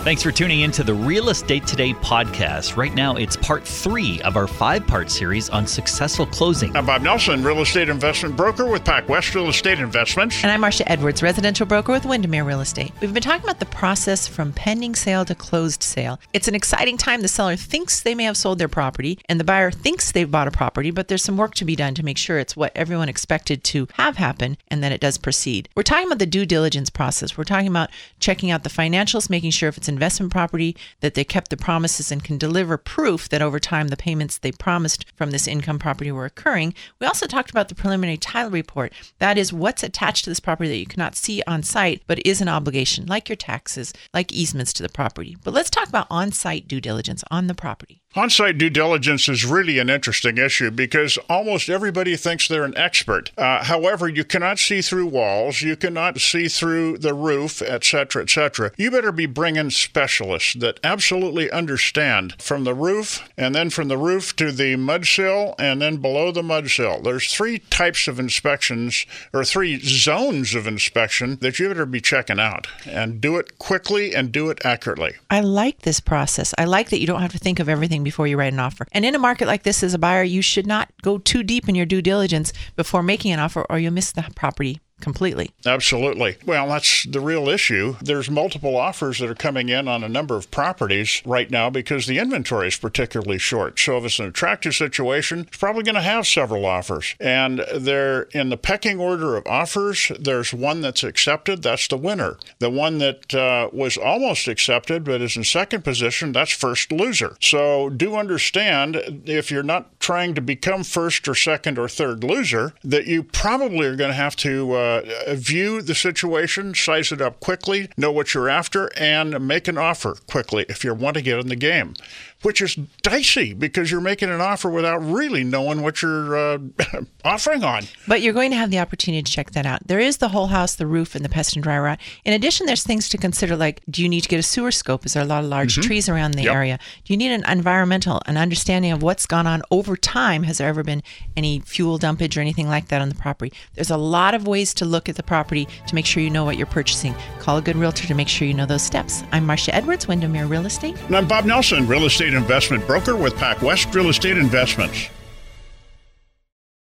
Thanks for tuning in to the Real Estate Today podcast. Right now, it's part 3 of our 5-part series on successful closing. I'm Bob Nelson, real estate investment broker with PacWest Real Estate Investments. And I'm Marcia Edwards, residential broker with Windermere Real Estate. We've been talking about the process from pending sale to closed sale. It's an exciting time. The seller thinks they may have sold their property, and the buyer thinks they've bought a property, but there's some work to be done to make sure it's what everyone expected to have happen and that it does proceed. We're talking about the due diligence process. We're talking about checking out the financials, making sure if it's investment property, that they kept the promises and can deliver proof that over time the payments they promised from this income property were occurring. We also talked about the preliminary title report. That is what's attached to this property that you cannot see on site, but is an obligation, like your taxes, like easements to the property. But let's talk about on-site due diligence on the property. On-site due diligence is really an interesting issue because almost everybody thinks they're an expert. However, you cannot see through walls, you cannot see through the roof, etc., etc. You better be bringing specialists that absolutely understand from the roof, and then from the roof to the mud sill, and then below the mud sill. There's 3 types of inspections, or 3 zones of inspection that you better be checking out, and do it quickly and do it accurately. I like this process. I like that you don't have to think of everything before you write an offer. And in a market like this, as a buyer, you should not go too deep in your due diligence before making an offer, or you'll miss the property completely. Absolutely. Well, that's the real issue. There's multiple offers that are coming in on a number of properties right now because the inventory is particularly short. So if it's an attractive situation, it's probably going to have several offers. And they're in the pecking order of offers. There's one that's accepted. That's the winner. The one that was almost accepted but is in second position, that's first loser. So do understand, if you're not trying to become first or second or third loser, that you probably are going to have to view the situation, size it up quickly, know what you're after, and make an offer quickly if you want to get in the game, which is dicey because you're making an offer without really knowing what you're offering on. But you're going to have the opportunity to check that out. There is the whole house, the roof, and the pest and dry rot. In addition, there's things to consider, like, do you need to get a sewer scope? Is there a lot of large trees around the area? Do you need an understanding of what's gone on over time? Has there ever been any fuel dumpage or anything like that on the property? There's a lot of ways to look at the property to make sure you know what you're purchasing. Call a good realtor to make sure you know those steps. I'm Marcia Edwards, Windermere Real Estate. And I'm Bob Nelson, real estate investment broker with PacWest Real Estate Investments.